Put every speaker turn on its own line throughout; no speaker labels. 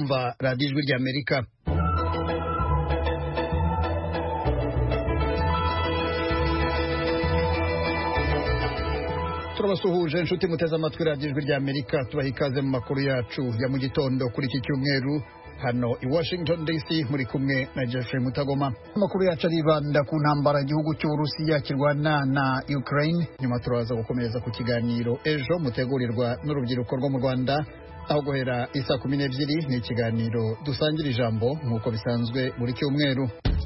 kumva radiyo ijwi ry'Amerika. Turabasuhuje inshuti muteze amatwi radiyo ijwi ry'Amerika, tubaha ikaze mu makuru yacu ya mu gitondo kuri iki cyumweru hano i Washington DC, muri kumwe na Jeffrey Mutagoma. Amakuru yacu aribanda ku ntambara igihugu cy'Uburusiya kirwana na Ukraine. Nyuma turaza gukomereza ku kiganiro ejo mutegurirwa n'urubyiruko rwo mu Rwanda, aho guhera isa 12 ni ikiganiro dusangira ijambo nk'uko bisanzwe buri cyumweru.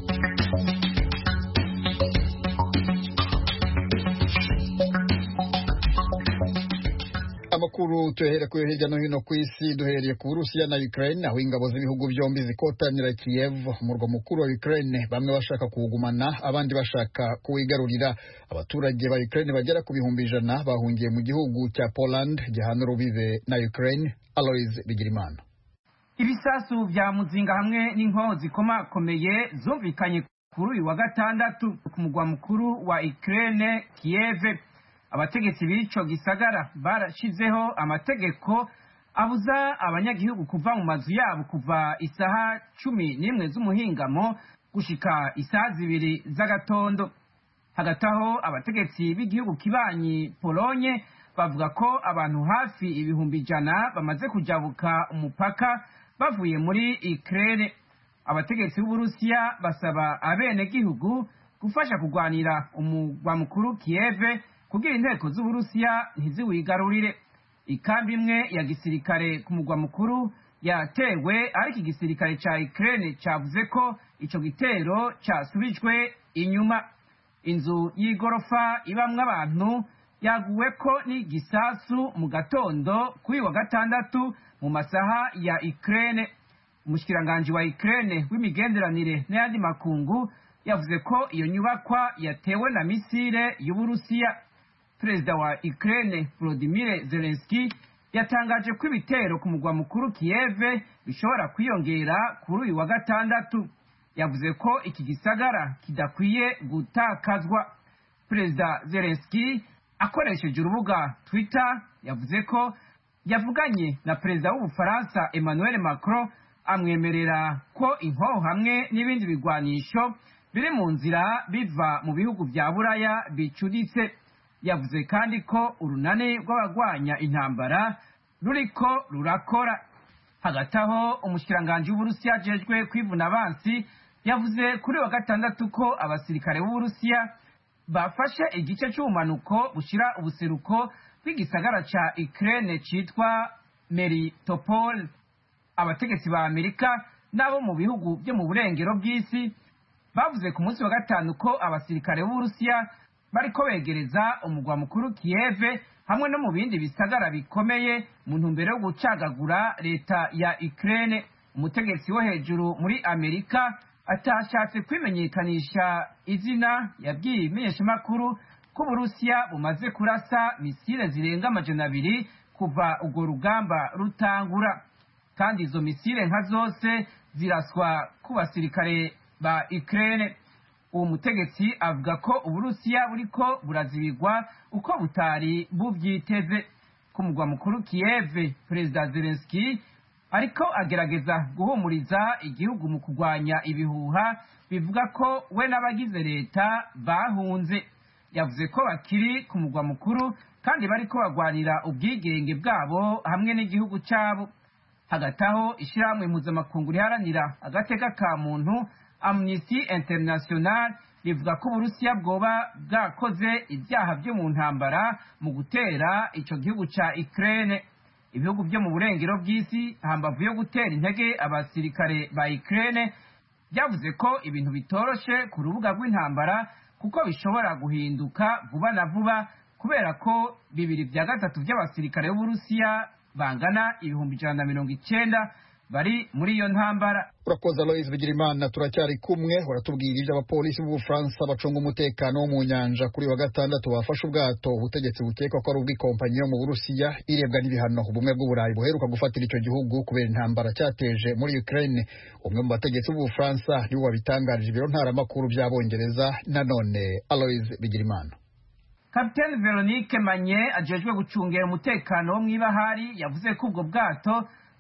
Amakuru tuhere ku hirya no hino ku isi, duhereye ku Burusiya na Ukraine, aho ingabo z'ibihugu byombi zikotanira Kiev, umurwa mukuru wa Ukraine, bamwe bashaka kuwugumana abandi bashaka kuwigarurira. Abaturage ba Ukraine bagera ku bihumbi 100 bahungiye mu gihugu cya Poland gihana urubibe na Ukraine. Aloys Bigirimana.
Ibisasu vya muzinga hamwe n'inkoho zikomakomeye zumvikanye kuri uyu wa gatandatu ku mugwa mukuru wa Ukraine, Kiev. Abategetsi b'ico gisagara barashizeho amategeko abuza abanyagihugu kuva mu mazu yabo kuva isaha 11 z'umuhingamo gushika isaha 2 z'agatondo. Hagati aho abategetsi b'igihugu kibanyi Polonye bavuga ko abantu hafi ibihumbi 100 bamaze kujabuka umupaka bavuye muri Ukraine. Abategetsi b'Uburusiya basaba abenegihugu gufasha kugwanira umugwa mukuru Kiev kugira inteko z'Uburusiya ntiziwigarurire. Ikambi imwe ya gisirikare ku mugwa mukuru yatewe, ariko igisirikare ca Ukraine cavuze ko ico gitero casubijwe inyuma. Inzu y'igorofa ibamwe abantu yaguweko n'igisasu mu gatondo kuri wa gatandatu mu masaha ya Ukraine. Umushikiranganje wa Ukraine w'imigenderanire n'ayandi makungu yavuze ko iyo nyubakwa yatewe na misile y'Uburusiya. Perezida wa Ukraine Volodymyr Zelensky yatangaje ko ibitero ku mugwa mukuru Kiev bishobora kwiyongera kuri uyu wa gatandatu. Yavuze ko iki gisagara kidakwiye gutakazwa. Perezida Zelensky akoresheje urubuga Twitter yavuze ko yavuganye na perezida w'Ubufaransa Emmanuel Macron, amwemerera ko inkoho hamwe n'ibindi bigwanisho biri mu nzira biva mu bihugu vya Buraya bicuditse. Yavuze kandi ko urunani rw'abagwanya intambara ruriko rurakora. Hagati aho umushikiranganje w'Uburusiya ajejwe kwivuna abansi yavuze kuri wa gatandatu ko abasirikare b'Uburusiya bafashe igice cy'ubumanuko bushira ubuseruko bw'igisagara ca Ukraine citwa Melitopol. Abategetsi ba Amerika n'abo mu bihugu byo mu burengero bw'isi bavuze ku munsi wa gatanu ko abasirikare b'Uburusiya bariko begereza umugwa mukuru Kiev hamwe no mu bindi bisagara bikomeye mu ntumbero yo gucagagura leta ya Ukraine. Umutegetsi wo hejuru muri Amerika atashatse kwimenyekanisha izina yabwiye imenyeshamakuru ko Uburusiya bumaze kurasa misile zirenga 200 kuva urwo rugamba rutangura, kandi izo misile nka zose ziraswa ku basirikare ba Ukraine. Uwo mutegetsi avuga ko Uburusiya buriko burazibigwa uko butari buvyiteze. Ku mugwa mukuru Kiev, Perezida Zelensky ariko agerageza guhumuriza igihugu mu kugwanya ibihuha bivuga ko we n'abagize leta bahunze. Yavuze ko bakiri ku mugwa mukuru kandi bariko bagwanira ubwigenge bwabo hamwe n'igihugu cyabo. Hagati aho ishyirahamwe mpuzamakungu riharanira agateka ka muntu Amnesty International rivuga ko Uburusiya bwoba bwakoze ibyaha byo mu ntambara mu gutera ico gihugu ca Ukraine. Ibihugu byo mu burengero bw'isi hambavu yo gutera intege abasirikare ba Ukraine byavuze ko ibintu bitoroshe ku rubuga rw'intambara kuko bishobora guhinduka vuba na vuba, kubera ko 2/3 by'abasirikare b'Uburusiya bangana 190 bari muri iyo ntambara.
Urakoze Aloys Bigirimana. Turacyari kumwe, waratubwira ibyo abapolisi b'Ubufaransa bacunga umutekano wo mu nyanja kuri wa gatandatu bafashe ubwato ubutegetsi bukekwa ko ari ubw'ikompanyi yo mu Burusiya irebwa n'ibihano ubumwe bw'Uburayi buheruka gufatira icyo gihugu kubera intambara cyateje muri Ukraine. Umwe mu bategetsi b'Ubufaransa niwe wabitangarije ibiro ntaramakuru by'Abongereza. Nanone Aloys Bigirimana.
Capitaine Veronique Manye ajejwe gucungera umutekano wo mw'ibahari yavuze ko ubwo bwato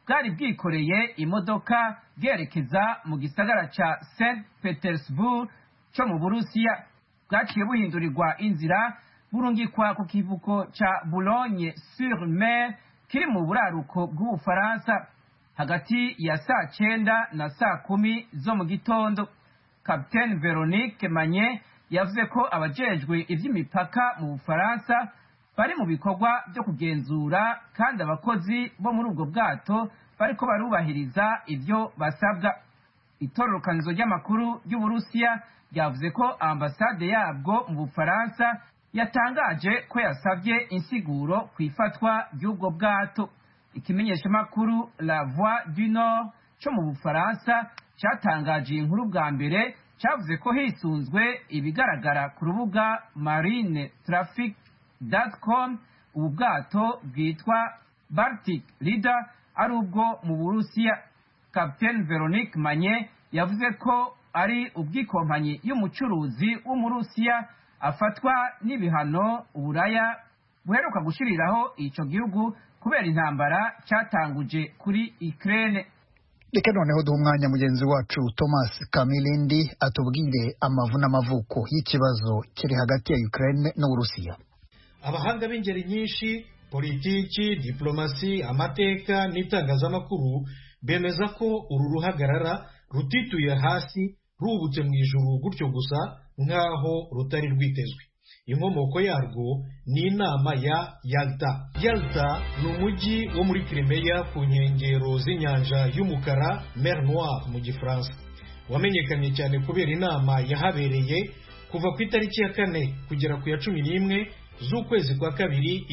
bwari bwikoreye imodoka bwerekeza mu gisagara ca St Petersburg cyo mu Burusiya. Bwaciye buhindurirwa inzira burungikwa ku kivuko ca Boulogne sur Mer kiri mu buraruko bw'Ubufaransa hagati ya saa 9 na saa 10 zo mu gitondo. Capitaine Veronique Manye yavuze ko abajejwe ivy'imipaka mu Bufaransa bari mu bikorwa byo kugenzura kandi abakozi bo muri ubwo bwato bariko barubahiriza ivyo basabwa. Itororokanizo ry'amakuru y'Uburusiya yavuze ko ambasade yabwo mu Bufaransa yatangaje ko yasabye insiguro ku ifatwa ry'ubwo bwato. Ikimenyeshamakuru La Voix du Nord cyo mu Bufaransa cyatangaje inkuru bwa mbere cyavuze ko hisunzwe ibigaragara ku rubuga marinetraffic.com ubu bwato bwitwa Baltic Leader ari ubwo mu Burusiya. Capitaine Veronique Manye yavuze ko ari ubwikompanyi y'umucuruzi w'umurusiya afatwa n'ibihano Uburaya buheruka gushiriraho ico gihugu kubera intambara cyatanguje kuri Ukraine.
Reka noneho duha umwanya mugenzi wacu Thomas Kamilindi atubwire amavu n'amavuko y'ikibazo kiri hagati ya Ukraine n'Uburusiya.
Abahanga b'ingeri nyinshi, politiki, diplomasi, amateka n'itangazamakuru bemeza ko uru ruhagarara rutituye hasi rubutse mu ijuru gutyo gusa nk'aho rutari rwitezwe. Inkomoko yarwo ni inama ya Yalta. Yalta ni umujyi wo muri Crimea ku nkengero z'inyanja y'umukara, Mer Noire mu Gifaransa. Wamenyekanye cyane kubera inama yahabereye kuva ku itariki ya 4 kugera ku ya 11 z'ukwezi kwa kabiri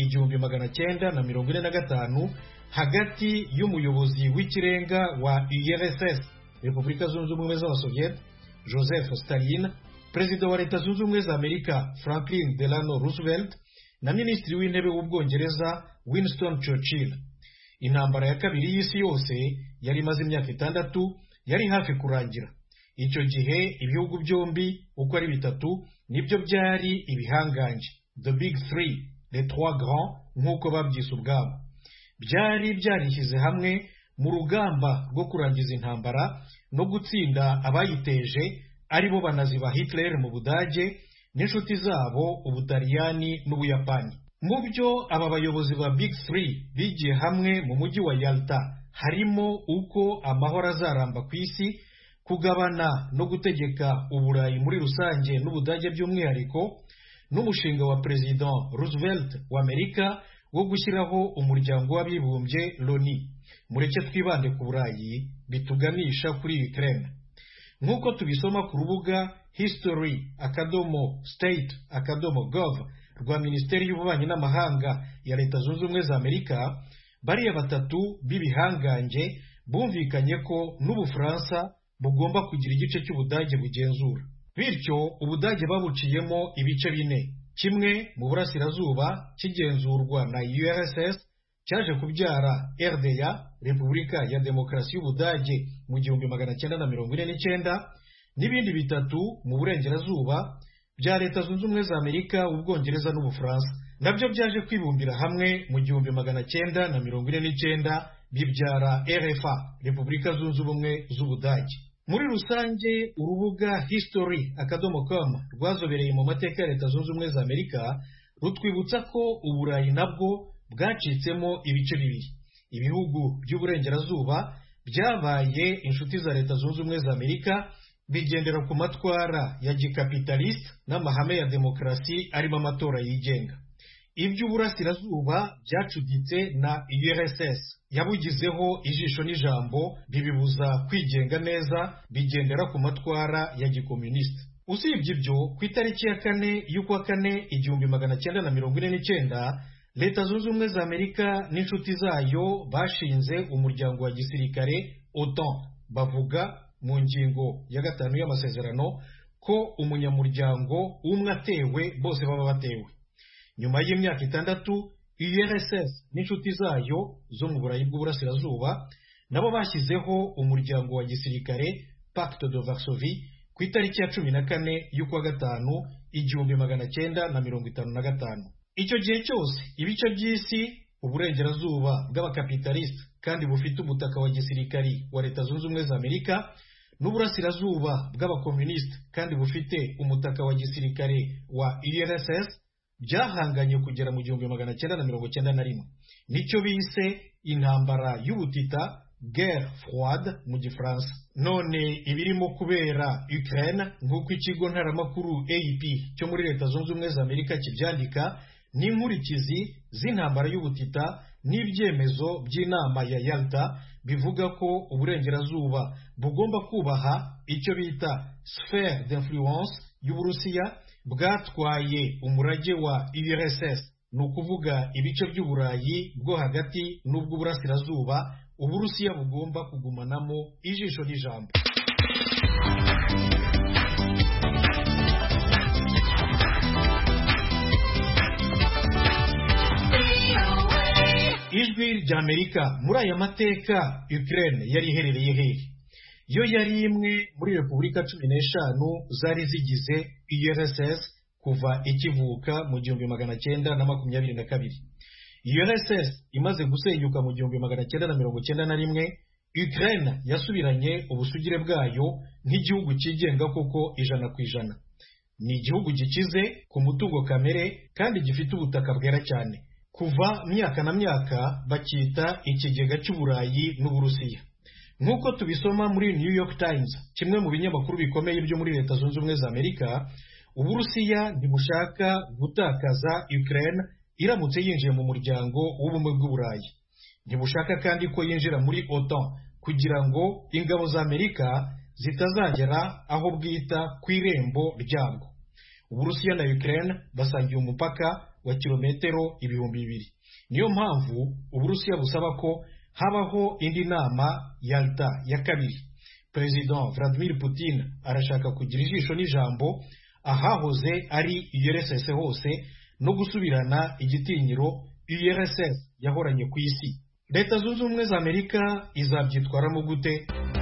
1945 hagati y'umuyobozi w'ikirenga wa URSS, Repubulika Zunze Ubumwe z'Abasoviet, Joseph Stalin, Perezida wa Leta Zunze Ubumwe za Amerika Franklin Delano Roosevelt na Minisitiri w'Intebe w'Ubwongereza Winston Churchill. Intambara ya kabiri y'isi yose yari imaze imyaka 6 yari hafi kurangira. Icyo gihe ibihugu byombi uko ari bitatu nibyo byari ibihanganje, the big three, les trois grands nk'uko babyise ubwabo. Byari byarishyize hamwe mu rugamba rwo kurangiza intambara no gutsinda abayiteje aribo banazi ba Hitler mu Budage n'inshuti zabo Ubutaliyani n'Ubuyapani. Mu byo aba bayobozi ba Big Three bigiye hamwe mu mujyi wa Yalta harimo uko amahoro azaramba ku isi, kugabana no gutegeka Uburayi muri rusange n'Ubudage by'umwihariko, n'umushinga wa President Roosevelt wa Amerika wo gushyiraho umuryango w'abibumbye Loni. Mureke twibande ku Burayi bituganisha kuri Ukraine. Nk'uko tubisoma ku rubuga history.state.gov rwa Minisiteri y'Ububanyi n'Amahanga ya Leta Zunze Ubumwe za Amerika, bariya batatu b'ibihanganje bumvikanye ko n'Ubufaransa bugomba kugira igice cy'Ubudage bugenzura. Bityo Ubudage babuciyemo ibice bine. Kimwe mu burasirazuba kigenzurwa na URSS cyaje kubyara RDA, Repubulika ya Demokarasi y'Ubudage mu 1949, n'ibindi bitatu mu burengerazuba bya Leta Zunze Ubumwe za Amerika, Ubwongereza n'Ubufaransa nabyo byaje kwibumbira hamwe mu 1949 bibyara RFA, Repubulika Zunze Ubumwe z'Ubudage. Muri rusange urubuga history.com rwazobereye mu mateka ya Leta Zunze Ubumwe za Amerika rutwibutsa ko Uburayi nabwo bwacitsemo ibice bibiri. Ibihugu by'uburengerazuba byabaye inshuti za Leta Zunze Ubumwe za Amerika bigendera ku matwara ya gikapitaliste n'amahame ya demokarasi arimo amatora yigenga. Iby'uburasirazuba byacuditse na URSS yabugizeho ijisho n'ijambo bibibuza kwigenga neza, bigendera ku matwara ya gikomuniste. Usibye ibyo, ku itariki ya 4 y'ukwa 4 1949 Leta Zunze Ubumwe za Amerika n'inshuti zayo bashinze umuryango wa gisirikare OTAN. Bavuga mu ngingo ya 5 y'amasezerano ko umunyamuryango umwe atewe bose baba batewe. Nyuma y'imyaka 6 URSS n'inshuti zayo zo mu Burayi bw'Uburasirazuba nabo bashyizeho umuryango wa gisirikare Pacte de Varsovie ku itariki ya 14 y'ukwa 5 1955. Icyo gihe cyose ibice by'isi, uburengerazuba bw'abakapitaliste kandi bufite umutaka wa gisirikari wa Leta Zunze Ubumwe za Amerika n'uburasirazuba bw'abakomunisite kandi bufite umutaka wa gisirikare wa URSS byahanganye kugera mu 1991. Nicyo bise intambara y'ubutita, guerre froide mu gifaransa. None ibirimo kubera Ukraine nk'uko ikigo ntaramakuru AP cyo muri Leta Zunze Ubumwe za Amerika kibyandika n'inkurikizi z'intambara y'ubutita n'ibyemezo by'inama ya Yalta bivuga ko uburengerazuba bugomba kubaha icyo bita sphere d'influence y'Uburusiya bwatwaye umurage wa URSS, ni ukuvuga ibice by'Uburayi bwo hagati n'ubw'uburasirazuba Uburusiya bugomba kugumanamo ijisho n'ijambo. Ijwi ry'Amerika muri aya mateka Ukraine yari iherereye hehe? Yo yari imwe muri Repubulika 15 zari zigize URSS kuva ikivuka mu 1922. URSS imaze gusenyuka mu 1991, Ukraine yasubiranye ubusugire bwayo nk'igihugu cyigenga koko 100%. Ni igihugu gikize ku mutungo kamere kandi gifite ubutaka bwera cyane. Kuva myaka na myaka bakita ikigega cy'Uburayi n'Uburusiya. Nk'uko tubisoma muri New York Times, kimwe mu binyamakuru bikomeye byo muri Leta Zunze Ubumwe za Amerika, Uburusiya ntibushaka gutakaza Ukraine iramutse yinjiye mu muryango w'ubumwe bw'Uburayi. Ntibushaka kandi ko yinjira muri OTAN kugira ngo ingabo za Amerika zitazagera aho bwita ku irembo ryabwo. Uburusiya na Ukraine basangiye umupaka wa kilometero 2,000. Niyo mpamvu Uburusiya busaba ko habaho indi nama Yalta ya kabiri. President Vladimir Putin arashaka kugira ijisho n'ijambo ahahoze ari URSS hose no gusubirana igitinyiro URSS yahoranye ku isi. Leta Zunze Ubumwe za Amerika izabyitwaramo gute?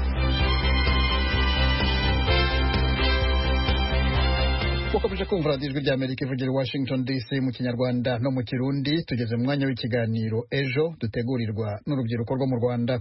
Mukomeje kumva Ijwi ry'Amerika ivugira Washington DC mu Kinyarwanda no mu Kirundi. Tugeze mu mwanya w'ikiganiro Ejo dutegurirwa n'urubyiruko rwo mu Rwanda.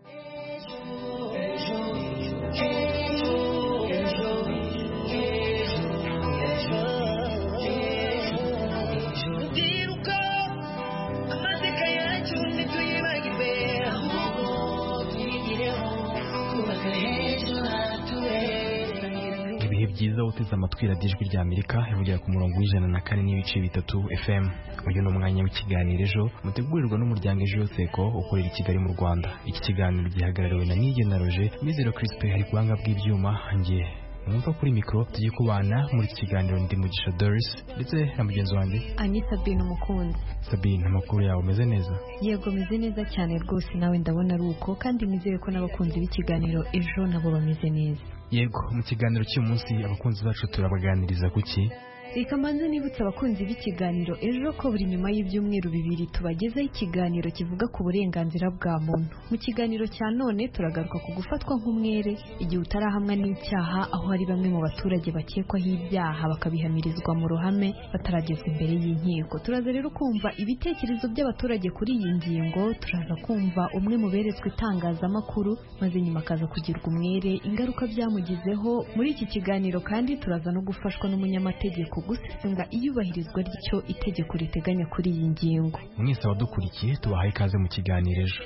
byiza uteze amatwi radiyo Ijwi ry'Amerika ivugira ku murongo w'104.3 FM. Uyu ni umwanya w'ikiganiro Ejo mutegurirwa n'umuryango Ejo Seko ukorera i Kigali mu Rwanda. Iki kiganiro gihagarariwe na Nigena Roger, Mizero Crispin hari kubanga bw'ibyuma, ngiye mwumva kuri mikro tugiye kubana muri iki kiganiro ndi Mugisha Doris ndetse na mugenzi wanjye
Ani Sabine Umukunzi.
Sabine, amakuru yawe umeze neza?
Yego meze neza cyane rwose, nawe ndabona ari uko, kandi nizeye ko n'abakunzi b'ikiganiro Ejo nabo bameze neza.
Yego, mu kiganiro cy'uyu munsi abakunzi bacu turabaganiriza kuki?
Reka mbanze nibutse abakunzi b'ikiganiro Ejo ko buri nyuma y'ibyumweru 2 tubagezaho ikiganiro kivuga ku burenganzira bwa muntu. Mu kiganiro cya none turagaruka ku gufatwa nk'umwere igihe utarahamwa n'icyaha, aho hari bamwe mu baturage bakekwaho ibyaha bakabihamirizwa mu ruhame bataragezwa imbere y'inkiko. Turaza rero kumva ibitekerezo by'abaturage kuri iyi ngingo, turaza kumva umwe mu beretswe itangazamakuru maze nyuma akaza kugirwa umwere, ingaruka byamugizeho. Muri iki kiganiro kandi turaza no gufashwa n'umunyamategeko gusesengura iyubahirizwa ry'icyo itegeko riteganya kuri iyi ngingo.
Mwese abadukurikiye tubahaye ikaze mu kiganiro Ejo.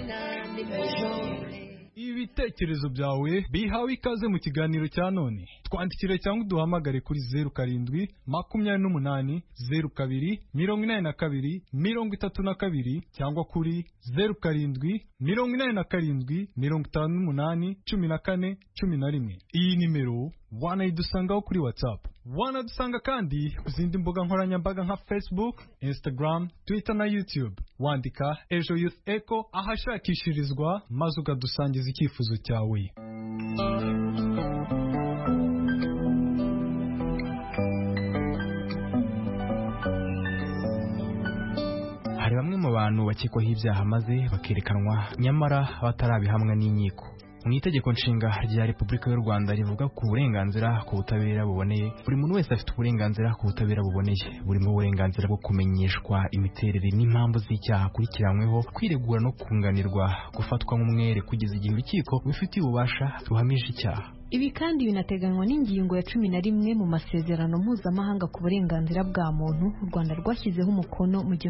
Ibitekerezo byawe bihawe ikaze mu kiganiro cya none. Twandikire cyangwa duhamagare kuri 07 28 02 82 32 cyangwa kuri 07 87 58 14 11. Iyi nimero wanayidusangaho kuri WhatsApp. Wanadusanga kandi ku zindi mbuga nkoranyambaga nka Facebook, Instagram, Twitter na YouTube. Wandika Ejo Youth Echo ahashakishirizwa maze ukadusangiza icyifuzo cyawe.
Hari bamwe mu bantu bakekwaho ibyaha maze bakerekanwa nyamara batarabihamwa n'inkiko. mu itegeko nshinga rya Repubulika y'u Rwanda rivuga ku burenganzira ku butabera buboneye. Buri muntu wese afite uburenganzira ku butabera buboneye, burimo uburenganzira bwo kumenyeshwa imiterere n'impamvu z'icyaha akurikiranyweho, kwiregura no kunganirwa, gufatwa nk'umwere kugeza igihe urukiko rubifitiye ububasha ruhamije icyaha.
Ibi kandi binateganywa n'ingingo ya 11 mu masezerano mpuzamahanga ku burenganzira bwa muntu u Rwanda rwashyizeho umukono mu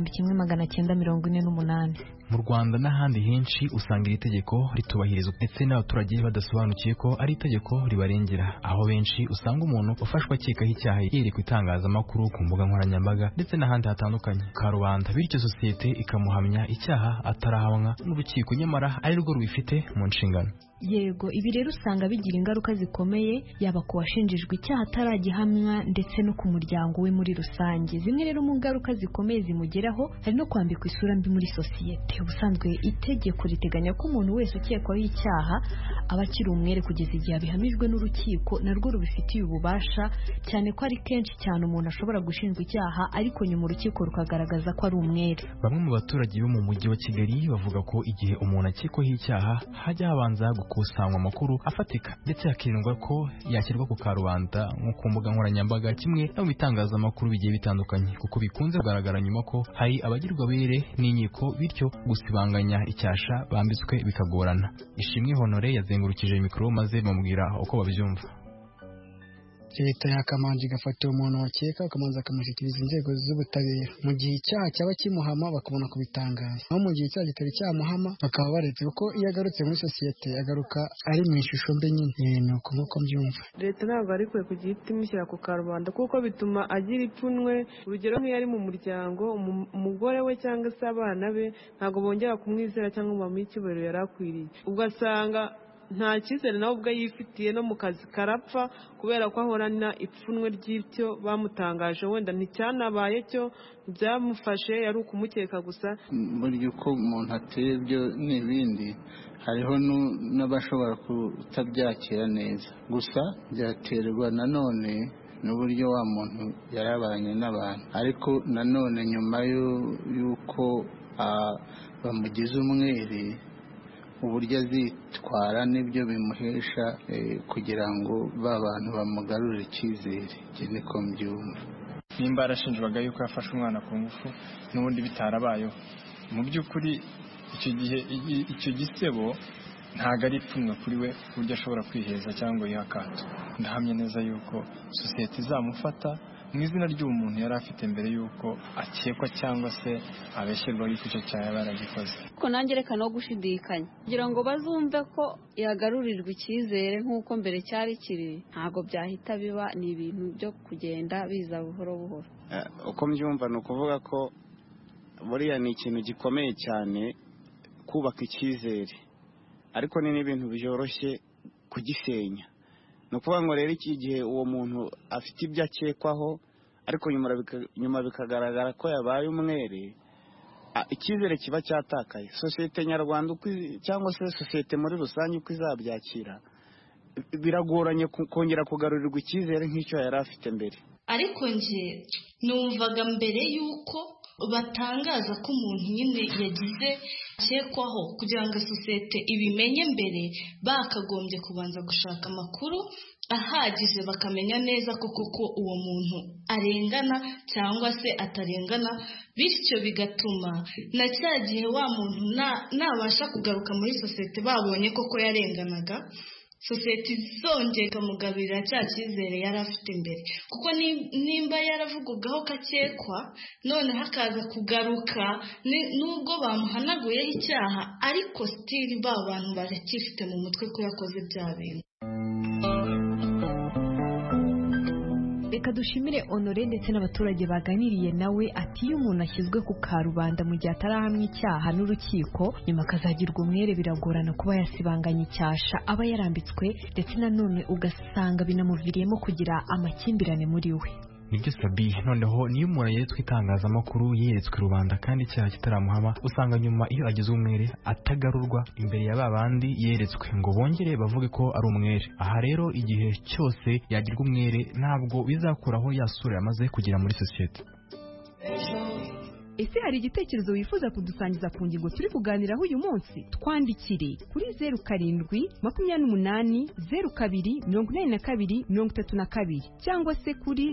1948.
Mu Rwanda n'ahandi henshi usanga iri tegeko ritubahirizwa ndetse n'abaturage badasobanukiye ko ari itegeko ribarengera, aho benshi usanga umuntu ufashwa akekaho icyaha yerekwa itangazamakuru, ku mbuga nkoranyambaga ndetse n'ahandi hatandukanye ka rubanda, bityo sosiyete ikamuhamya icyaha atarahamwa n'urukiko nyamara ari rwo rubifite mu nshingano.
Yego, ibi rero usanga bigira ingaruka zikomeye yaba ku washinjijwe icyaha ataragihamwa ndetse no ku muryango we muri rusange. Zimwe rero mu ngaruka zikomeye zimugeraho hari no kwambikwa isura mbi muri sosiyete. Ubusanzwe itegeko riteganya ko umuntu wese ukekwaho icyaha aba akiri umwere kugeza igihe abihamijwe n'urukiko narwo rubifitiye ububasha, cyane ko ari kenshi cyane umuntu ashobora gushinjwa icyaha ariko nyuma urukiko rukagaragaza ko ari umwere.
Bamwe mu baturage bo mu mujyi wa Kigali bavuga ko igihe umuntu akekwaho icyaha hajya habanza gukusanywa amakuru afatika ndetse hakirindwa ko yashyirwa ku karubanda nko ku mbuga nkoranyambaga kimwe no mu bitangazamakuru bigiye bitandukanye, kuko bikunze kugaragara nyuma ko hari abagirwa bere n'inkiko, bityo gusibanganya icyasha bambitswe bikagorana. Ishimwe Honore yazengurukije mikoro maze bamubwira uko babyumva.
leta yakamanza igafata umuntu wakeka akamanza akamushyikiriza inzego z'ubutabera mu gihe icyaha cyaba kimuhama bakabona kubitangaza, aho mu gihe icyaha kitari cyamuhama bakaba baretse, kuko iyo agarutse muri sosiyete agaruka ari mu ishusho mbe nyine. Ni uko nk'uko mbyumva.
Leta ntabwo ari kwe kugira iti imushyira ku karubanda kuko bituma agira ipfunwe. Urugero nk'iyo ari mu muryango, umugore we cyangwa se abana be ntabwo bongera kumwizera cyangwa ngo bamuhe icyubahiro yari akwiriye, ugasanga nta cyizere nawe ubwo yifitiye, no mu kazi karapfa kubera ko ahorana ipfunwe ry'ibyo bamutangaje, wenda nticyanabaye cyo byamufashe yari ukumukeka gusa.
Burya uko umuntu ateye byo n'ibindi, hariho n'abashobora kutabyakira neza, gusa byaterwa nanone n'uburyo wa muntu yarabanye n'abantu, ariko nanone nyuma y'uko bamugize umwere uburyo azitwara nibyo bimuhesha kugira ngo ba bantu bamugarurire icyizere. Njye niko mbyumva.
Nimba arashinjwaga yuko yafashe umwana ku ngufu n'ubundi bitarabayeho, mu by'ukuri icyo gihe icyo gisebo ntabwo ari ipfunwe kuri we uburyo ashobora kwiheza cyangwa yiha akato. Ndahamya neza yuko sosiyete izamufata mu izina ry'uwo muntu yari afite mbere yuko akekwa cyangwa se abeshyirwaho yuko icyo cyaha yaba yaragikoze.
Ko nanjye reka no gushidikanya kugira ngo bazumve ko yagarurirwa icyizere nk'uko mbere cyari kiri, ntabwo byahita biba, ni ibintu byo kugenda biza buhoro buhoro.
Uko mbyumva ni ukuvuga ko buriya ni ikintu gikomeye cyane kubaka icyizere, ariko ni n'ibintu byoroshye kugisenya. Ni ukuvuga ngo rero iki gihe uwo muntu afite ibyo akekwaho ariko nyuma bikagaragara ko yabaye umwere, icyizere kiba cyatakaye. Sosiyete nyarwanda cyangwa se sosiyete muri rusange uko izabyakira, biragoranye kongera kugarurirwa icyizere nk'icyo yari afite mbere.
Ariko nje numvaga mbere yuko batangaza ko umuntu nyine yagize akekwaho, kugira ngo sosiyete ibimenye mbere bakagombye kubanza gushaka amakuru ahagije bakamenya neza koko ko uwo muntu arengana cyangwa se atarengana, bityo bigatuma na cya gihe wa muntu nabasha kugaruka muri sosiyete babonye koko yarenganaga, sosiyete izongera ikamugabira cya cyizere yari afite mbere. Kuko nimba yaravugagaho ko akekwa none hakaza kugaruka nubwo bamuhanaguyeho icyaha, ariko sitiri ba bantu baracyifite mu mutwe ko yakoze bya bintu.
Reka dushimire Honore ndetse n'abaturage baganiriye nawe. Ati iyo umuntu ashyizwe ku karubanda mu gihe atarahamwa icyaha n'urukiko nyuma akazagirwa umwere, biragorana kuba yasibanganya icyasha aba yarambitswe, ndetse nanone ugasanga binamuviriyemo kugira amakimbirane muri we.
Nibyo Sabi, noneho niyo umuntu yeretswe itangazamakuru, yeretswe rubanda kandi icyaha kitaramuhama, usanga nyuma iyo agize umwere atagarurwa imbere ya babandi yeretswe ngo bongere bavuge ko ari umwere. Aha rero igihe cyose yagirwa umwere ntabwo bizakuraho yasura yamaze kugira muri sosiyete.
ese hari igitekerezo wifuza kudusangiza ku ngingo turi kuganiraho uyu munsi? Twandikire kuri 0788028232 cyangwa se kuri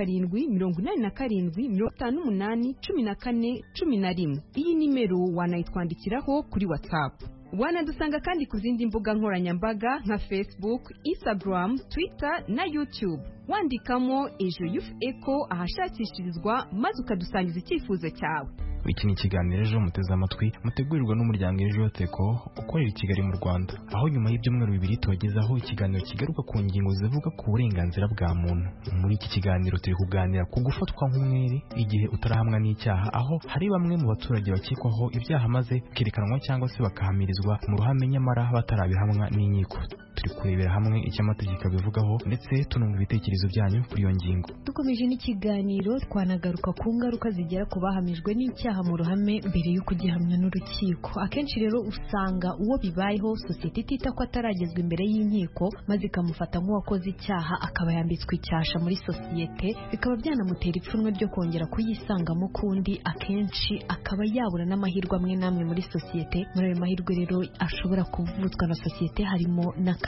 078857581411. Iyi nimero wanayitwandikiraho kuri WhatsApp. Wanadusanga kandi ku zindi mbuga nkoranyambaga nka Facebook, Instagram, Twitter na YouTube. Wandikamo Ejo Youth Echo ahashakishirizwa maze ukadusangiza icyifuzo cyawe.
Iki ni ikiganiro ejo muteze amatwi mutegurirwa n'umuryango Ejo Youth Echo ukorera i Kigali mu Rwanda, aho nyuma y'ibyumweru 2 tubagezaho ikiganiro kigaruka ku ngingo zivuga ku burenganzira bwa muntu. Muri iki kiganiro turi kuganira ku gufatwa nk'umwere igihe utarahamwa n'icyaha, aho hari bamwe mu baturage bakekwaho ibyaha maze kerekanwa cyangwa se bakahamirizwa mu ruhame nyamara batarabihamwa n'inkiko. Turi kurebera hamwe icyo amategeko abivugaho ndetse tunumva ibitekerezo byanyu kuri iyo ngingo.
Dukomeje n'ikiganiro twanagaruka ku ngaruka zigera ku bahamijwe n'icyaha mu ruhame mbere y'uko gihamwa n'urukiko. Akenshi rero usanga uwo bibayeho sosiyete itita ko ataragezwa imbere y'inkiko maze ikamufata nk'uwakoze icyaha akaba yambitswe icyasha muri sosiyete, bikaba byanamutera ipfunwe ryo kongera kuyisangamo kundi, akenshi akaba yabura n'amahirwe amwe namwe muri sosiyete. Muri ayo mahirwe rero ashobora kuvutswa na sosiyete harimo n'akazi.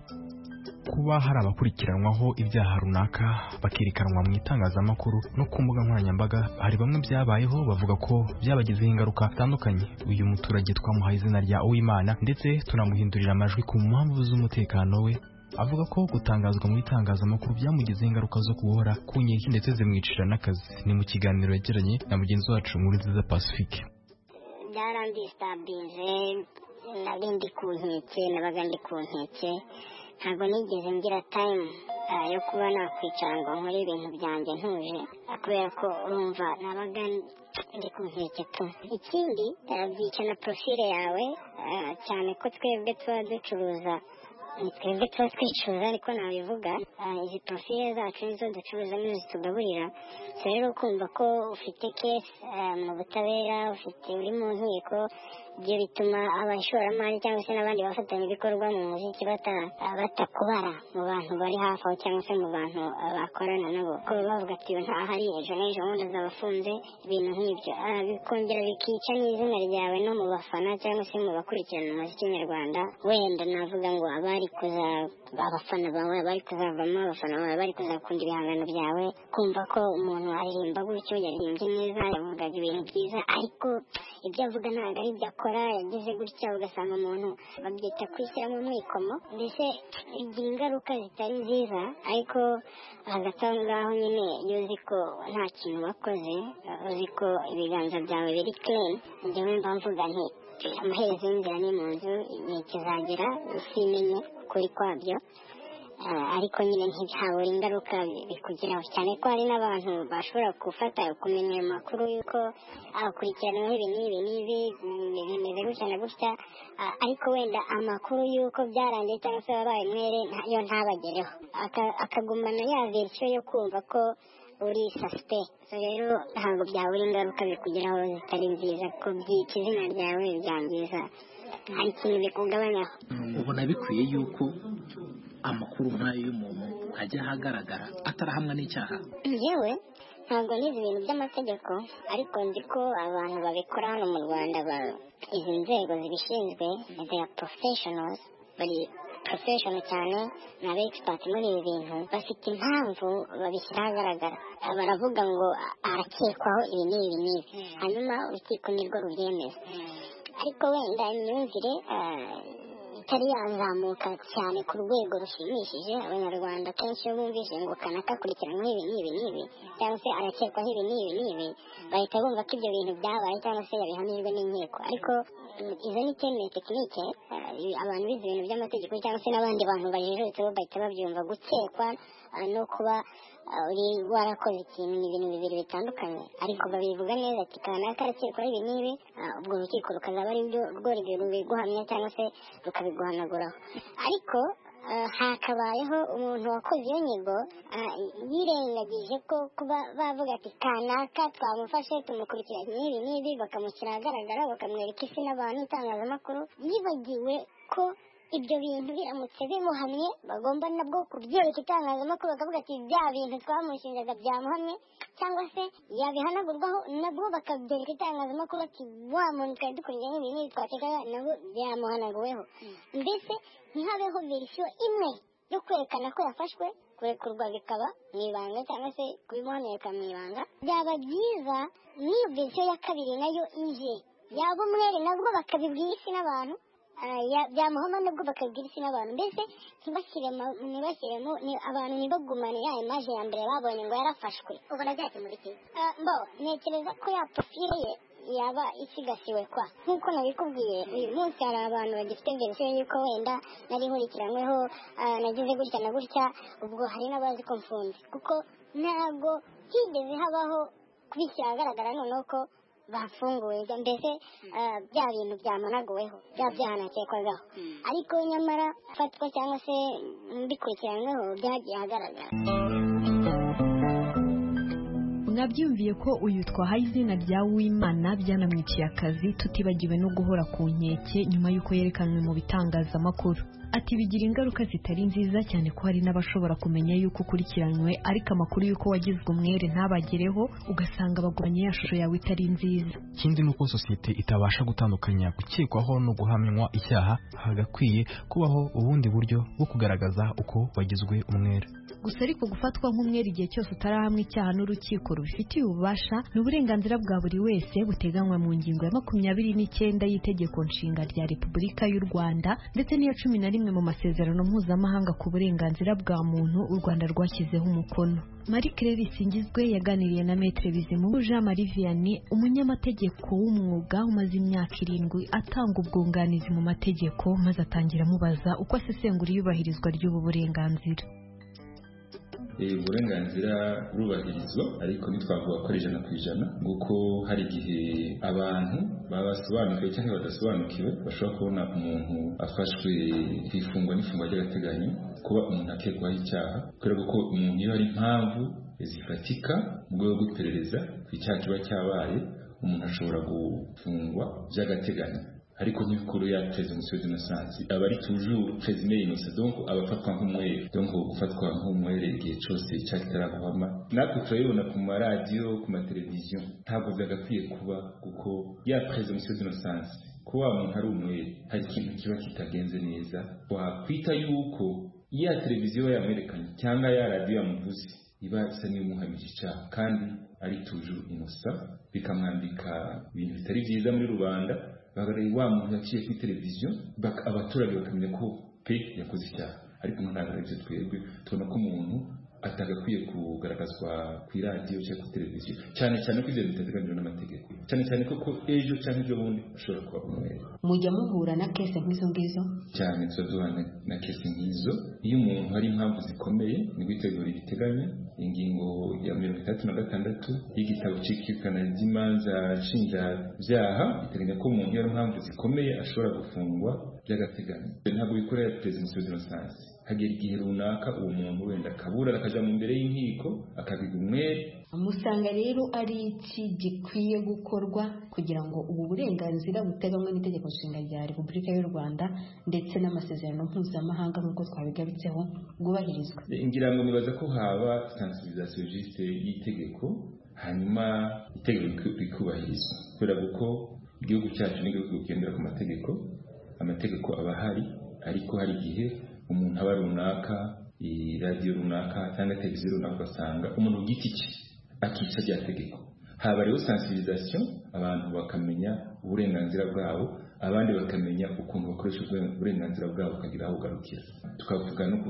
Kuba hari abakurikiranwaho ibyaha runaka bakerekanwa mu itangazamakuru no ku mbuga nkoranyambaga, hari bamwe byabayeho bavuga ko byabagizeho ingaruka zitandukanye. Uyu muturage twamuhaye izina rya Uwimana ndetse tunamuhindurira amajwi ku mpamvu z'umutekano we, avuga ko gutangazwa mu itangazamakuru byamugizeho ingaruka zo guhora ku nkeke ndetse zimwicira n'akazi. Ni mu kiganiro yagiranye na mugenzi wacu Nkurunziza Pacifique.
Byarandistabinze, nabindi ku nkeke, nabaga ndi ku nkeke, ntabwo nigeze ngira time yo kuba nakwicara ngo nkore ibintu byanjye ntuje, kubera ko urumva nabaga ndi ku nkeke tu. Ikindi byica na profile yawe, cyane ko twebwe tuba ducuruza, twebwe tuba twicuruza ariko nabivuga, izi profile zacu nizo ducuruza nizo tugaburira. Rero kumva ko ufite case mu butabera, uri mu nkiko, ibyo bituma abashoramari cyangwa se n'abandi bafatanya ibikorwa mu muziki batakubara mu bantu bari hafi aho cyangwa se mu bantu bakorana nabo, ko bavuga ati ntahari ejo n'ejo bundi azabafunze, ibintu nk'ibyo. Bikongera bikica n'izina ryawe no mu bafana cyangwa se mu bakurikirana umuziki nyarwanda. Wenda navuga ngo abafana bawe bari kuzavamo, abafana bawe bari kuzakunda ibihangano byawe, kumva ko umuntu aririmba gutyo, yaririmbye neza, yavugaga ibintu byiza, ariko ibyo avuga ntabwo ari ibyo akora, yagize gutya, ugasanga umuntu babyita kwishyira mu mwikomo, mbese bigira ingaruka zitari nziza. Ariko hagati aho ngaho nyine iyo uzi ko nta kintu wakoze, uzi ko ibiganza byawe biri clean, njyewe mba mvuga nti amaherezo y'inzira ni mu nzu, igihe kizagera isi imenye ukuri kwabyo. Ariko nyine ntihabura ingaruka bikugeraho, cyane ko hari n'abantu bashobora gufata kumenya ayo makuru y'uko akurikiranyweho ibi n'ibi bimeze gutya na gutya, ariko wenda amakuru y'uko byarangiye cyangwa se wabaye umwere yo ntabagereho, akagumana ya verisiyo yo kumva ko uri suspect. Rero ntabwo byabura ingaruka bikugeraho zitari nziza, ko byica izina ryawe, byangiza, hari ikintu bikugabanyaho.
Ubona bikwiye yuko amakuru nk'ayo y'umuntu ajya ahagaragara atarahamwa n'icyaha?
Yewe ntabwo nizi ibintu by'amategeko, ariko nzi ko abantu babikora hano mu Rwanda, izi nzego zibishinzwe, they are professionals, bari professional cyane, ni aba expert muri ibi bintu, bafite impamvu babishyira ahagaragara. Baravuga ngo arakekwaho ibi n'ibi, hanyuma urukiko nirwo rubyemeza. Ariko wenda imyumvire itari yazamuka cyane ku rwego rushimishije. Abanyarwanda kenshi iyo bumvise ngo kanaka akurikiranyweho ibi n'ibi cyangwa se arakekwaho ibi n'ibi, bahita bumva ko ibyo bintu byabaye cyangwa se yabihanirwe n'inkiko. Ariko izo ni tekinike, abantu bize ibintu by'amategeko cyangwa se n'abandi bantu bajijutse bo bahita babyumva. Gukekwa no kuba uri warakoze ikintu ni ibintu bibiri bitandukanye, ariko babivuga neza ati kanaka arakekwaho ibi n'ibi, ubwo urukiko rukazaba ari rwo rubiguhamya cyangwa se rukabiguhanaguraho. Ariko hakabayeho umuntu wakoze iyo nyigo yirengagije ko kuba bavuga ati kanaka twamufashe tumukurikiranye n'ibi, bakamushyira ahagaragara, bakamwereka isi n'abantu, itangazamakuru, yibagiwe ko ibyo bintu biramutse bimuhamye bagomba nabwo kubyereka itangazamakuru bakavuga ati bya bintu twamushinjaga byamuhamye, cyangwa se yabihanagurwaho nabwo bakabyereka itangazamakuru ati wa muntu twari dukurikiranye ibi n'ibi twakekaga nabo byamuhanaguweho. Mbese ntihabeho verisiyo imwe yo kwerekana ko yafashwe, kurekurwa bikaba mu ibanga cyangwa se kubimuhanereka mu ibanga. Byaba byiza n'iyo verisiyo ya kabiri nayo ije yaba umwere nabwo bakabibwira isi n'abantu, byamuhama nabwo bakabwira isi n'abantu. Mbese ntibashyiremo abantu ntibagumane ya imaje ya mbere babonye ngo yarafashwe. Ubona byakemura iki? Ntekereza ko ya profile ye yaba isigasiwe kwa nk'uko nabikubwiye. Uyu munsi hari abantu bagifite verisiyo y'uko wenda nari nkurikiranyweho nagize gutya na gutya, ubwo hari n'abazi ko mfunze, kuko ntabwo higeze habaho kubishyira ahagaragara noneho ko bafunguwe, mbese bya bintu byamunaguweho, bya byaha nakekwagaho, ariko nyamara afatwa cyangwa se mbikurikiranweho byagiye ahagaragara.
Mwabyumviye ko uyu twahaye izina rya Uwimana byanamwiciye akazi, tutibagiwe no guhora ku nkeke nyuma y'uko yerekanwe mu bitangazamakuru. Ati bigira ingaruka zitari nziza cyane ko hari n'abashobora kumenya yuko ukurikiranywe ariko amakuru y'uko wagizwe umwere ntabagereho, ugasanga baguranye ya shusho yawe itari nziza.
Ikindi ni uko sosiyete itabasha gutandukanya gukekwaho no guhamywa icyaha, hagakwiye kubaho ubundi buryo bwo kugaragaza uko wagizwe umwere.
Gusa ariko gufatwa nk'umwere igihe cyose utarahamwe icyaha n'urukiko rubifitiye ububasha ni uburenganzira bwa buri wese buteganywa mu ngingo ya 29 y'Itegeko Nshinga rya Repubulika y'u Rwanda ndetse n'iya 11 mu masezerano mpuzamahanga ku burenganzira bwa muntu u Rwanda rwashyizeho umukono. Marie Claire Singizwe yaganiriye na Maître Bizimungu Jean Marie Vianney, umunyamategeko w'umwuga umaze imyaka 7 atanga ubwunganizi mu mategeko, maze atangira amubaza uko asesengura iyubahirizwa ry'ubu burenganzira.
Uburenganzira burubahirizwa ariko ntitwavuga ko ari 100%, kuko hari igihe abantu babasobanukiwe cyangwa badasobanukiwe bashobora kubona umuntu afashwe kwifungwa n'ifungwa ry'agateganyo kuba umuntu akekwaho icyaha, kubera ko umuntu iyo hari impamvu zifatika mu rwego rw'iperereza ku icyaha kiba cyabaye, umuntu ashobora gufungwa by'agateganyo. Ariko n'ikuru ya presumption d'innocence aba ari toujours présumé innocent, donc abafatwa nk'umwere, donc gufatwa nk'umwere igihe cyose cyatarabuhama. Natwe turabibona ku maradiyo, ku mateleviziyo, ntabwo byagakwiye kuba, kuko ya presumption d'innocence kuba umuntu ari umwere hari ikintu kiba kitagenze neza, wakwita yuko ya televiziyo yamerekanye cyangwa ya radiyo yamuvuze iba isa n'iyumuhamije icyaha kandi ari toujours innocent, bikamwambika ibintu bitari byiza muri rubanda. Bagaragaye wa muntu yaciye kuri televiziyo, abaturage bakamenya ko pe yakoze icyaha, ariko ntabwo ari byo. Twebwe tubona ko umuntu atagakwiye kugaragazwa ku iradiyo cyangwa kuri televiziyo, cyane cyane ko ibyo bitateganyijwe n'amategeko, cyane cyane ko ejo cyangwa ibyo bundi ashobora kuba umwere.
Mujya muhura na kese nk'izo ngizo? Cyane
turaduhana na kese nk'izo iyo umuntu hari impamvu zikomeye ni gutegura ibiteganya. Ingingo ya 36 y'igitabo cy'ikikana ry'imanza nshinjabyaha iteganya ko umuntu iyo impamvu zikomeye ashobora gufungwa by'agateganyo. Ntabwo bikorera presumption d'innocence. Hagera igihe runaka uwo muntu wenda akabura akaja mu mbere y'inkiko akabiga umwere.
Musanga rero ari iki gikwiye gukorwa kugira ngo ubu burenganzira buteganywa n'Itegeko Nshinga rya Repubulika y'u Rwanda ndetse n'amasezerano mpuzamahanga nk'uko twabigarutseho bwubahirizwa?
Ngira ngo nibaza ko haba sensibilisation juste y'itegeko, hanyuma itegeko rikubahirizwa, kubera ko igihugu cyacu n'igihugu kigendera ku mategeko. Amategeko aba ahari, ariko hari igihe umuntu aba runaka, iradiyo runaka cyangwa televiziyo runaka ugasanga umuntu ku giti cye akica rya tegeko. Haba rero sensibilisation, abantu bakamenya uburenganzira bwabo, abandi bakamenya ukuntu bakoresha uburenganzira bwabo ukagira aho ugarukira. Tukavuga no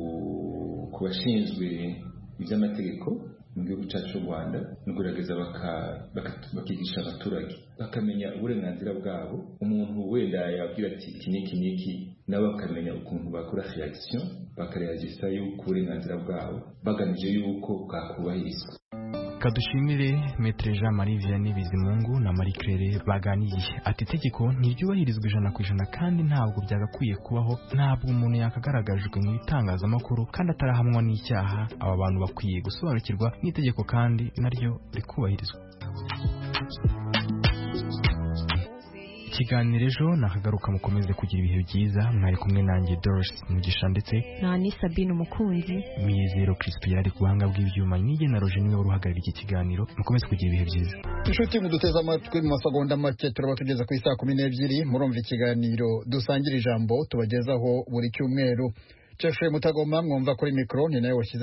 ku bashinzwe iby'amategeko mu gihugu cyacu cy'u Rwanda, no kugerageza bakigisha abaturage bakamenya uburenganzira bwabo. Umuntu wenda yabwira ati iki n'iki, nabo bakamenya ukuntu bakora reaction, bakareagisa yuko uburenganzira bwabo bagamije yuko bwakubahirizwa.
Kadushimire Maître Jean Marie Vianney Bizimungu na Marie Claire baganiye. Ati itegeko ntiryubahirizwa 100% kandi ntabwo byagakwiye kubaho, ntabwo umuntu yakagaragajwe mu itangazamakuru kandi atarahamwa n'icyaha. Aba bantu bakwiye gusobanukirwa n'itegeko kandi naryo rikubahirizwa. ikiganiro ejo nakagaruka mukomeze kugira ibihe byiza mwari kumwe nanjye Doris Mugisha ndetse
ni Sabine umukunzi
Miyizero Crispin yari ku buhanga bw'ibyuma nige na Roger niwe uruhagarariye iki kiganiro mukomeze kugira ibihe byiza.
Inshuti muduteze amatwi mu masegonda make turaba tugeza ku isaa 12 murumva ikiganiro dusangira ijambo tubagezaho buri cyumweru. Jeffrey Mutagoma mwumva kuri mikro ni nawe washyize